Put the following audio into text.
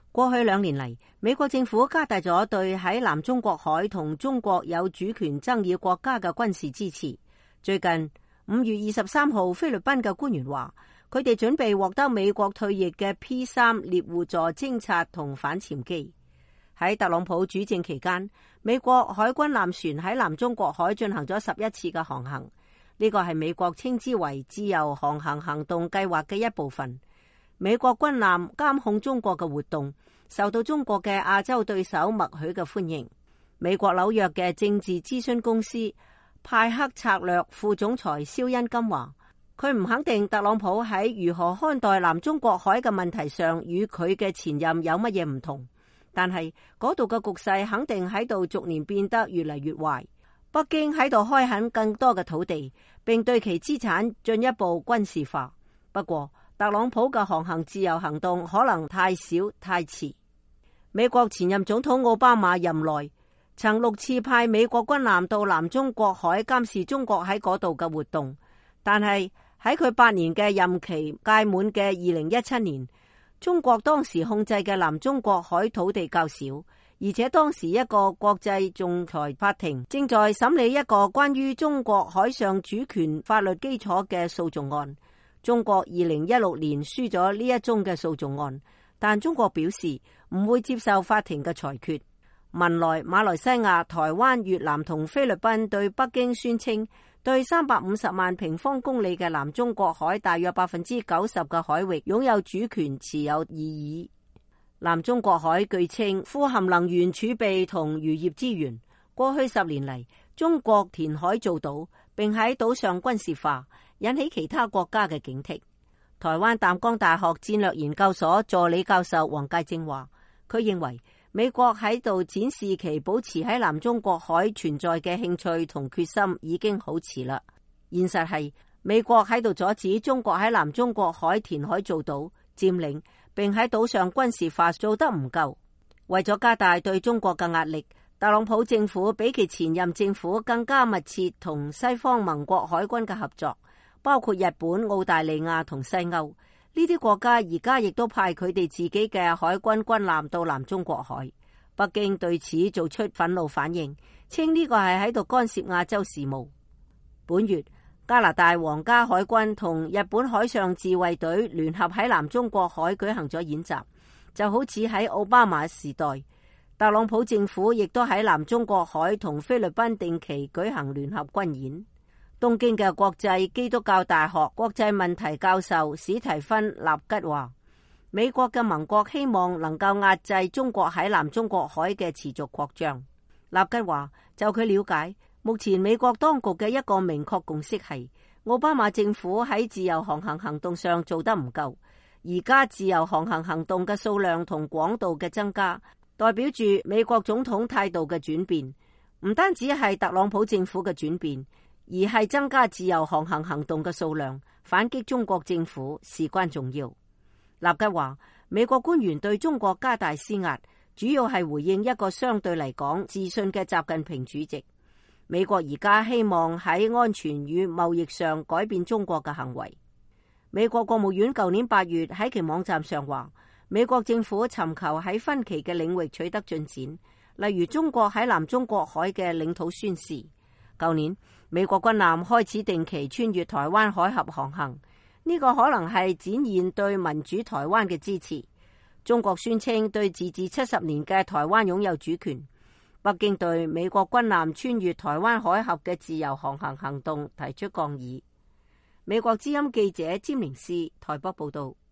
過去2年嚟，美國政府加大咗對喺南中國海同中國有主權爭議國家嘅軍事支持。最近5月23號，菲律賓嘅官員話，佢哋準備獲得美國退役嘅 P3 獵戶座偵察同反潛機。喺特朗普主政期間，美國海軍艦船喺南中國海進行咗11次嘅航行，呢個係美國稱之為自由航行行動計劃嘅一部分。美國軍艦監控中國嘅活動，受到中國嘅亞洲對手默許嘅歡迎。美國紐約嘅政治諮詢公司派克策略副總裁蕭恩金話，佢唔肯定特朗普喺如何看待南中國海嘅問題上與佢嘅前任有乜嘢唔同，但係嗰度嘅局勢肯定喺度逐年變得越嚟越壞。北京喺度開墾更多嘅土地，並對其資產進一步軍事化。不過特朗普嘅航行自由行動可能太少太遲。美國前任總統奧巴馬任內曾6次派美國軍艦到南中國海監視中國喺嗰度嘅活動，但係喺佢8年嘅任期屆滿嘅2017年，中國當時控制嘅南中國海土地較少，而且當時一個國際仲裁法庭正在審理一個關於中國海上主權法律基礎嘅訴訟案。中國2016年輸咗呢一宗嘅訴訟案，但中國表示唔會接受法庭嘅裁決。文萊、馬來西亞、台灣、越南同菲律賓對北京宣稱，對350萬平方公里嘅南中國海大約90%嘅海域擁有主權持有異議。南中國海據稱富含能源儲備同漁業資源。過去10年嚟，中國填海造島，並喺島上軍事化，引起其他國家嘅警惕。台灣淡江大學戰略研究所助理教授黃介正話，佢認為美國喺度展示其保持喺南中國海存在嘅興趣同決心已經好遲啦。現實係美國喺度阻止中國喺南中國海填海造島、佔領，並喺島上軍事化做得唔夠。為咗加大對中國嘅壓力，特朗普政府比其前任政府更加密切同西方盟國海軍嘅合作，包括日本、澳大利亞同西歐。呢啲國家而家亦都派佢哋自己嘅海軍軍艦到南中國海。北京對此做出憤怒反應，稱呢個係喺度干涉亞洲事務。本月，加拿大皇家海軍同日本海上自衛隊聯合喺南中國海舉行咗演習，就好似喺奧巴馬時代，特朗普政府亦都喺南中國海同菲律賓定期舉行聯合軍演。東京嘅國際基督教大學國際問題教授史提芬納吉話，美國嘅盟國希望能夠壓制中國喺南中國海嘅持續擴張。納吉話，就佢了解，目前美國當局嘅一個明確共識係，奧巴馬政府喺自由航行行動上做得唔夠，而家自由航行行動嘅數量同廣度嘅增加，代表住美國總統態度嘅轉變，唔單止係特朗普政府嘅轉變，而係增加自由航行行動嘅數量，反擊中國政府事關重要。納吉話，美國官員對中國加大施壓，主要係回應一個相對嚟講自信嘅習近平主席。美國而家希望喺安全與貿易上改變中國嘅行為。美國國務院舊年8月喺其網站上話，美國政府尋求喺分歧嘅領域取得進展，例如中國喺南中國海嘅領土宣示。舊年，美國軍艦開始定期穿越台灣海峽航行，呢個可能係展現對民主台灣嘅支持。中國宣稱對自治70年嘅台灣擁有主權。北京對美國軍艦穿越台灣海峽嘅自由航行行動提出抗議。美國之音記者詹寧斯台北報道。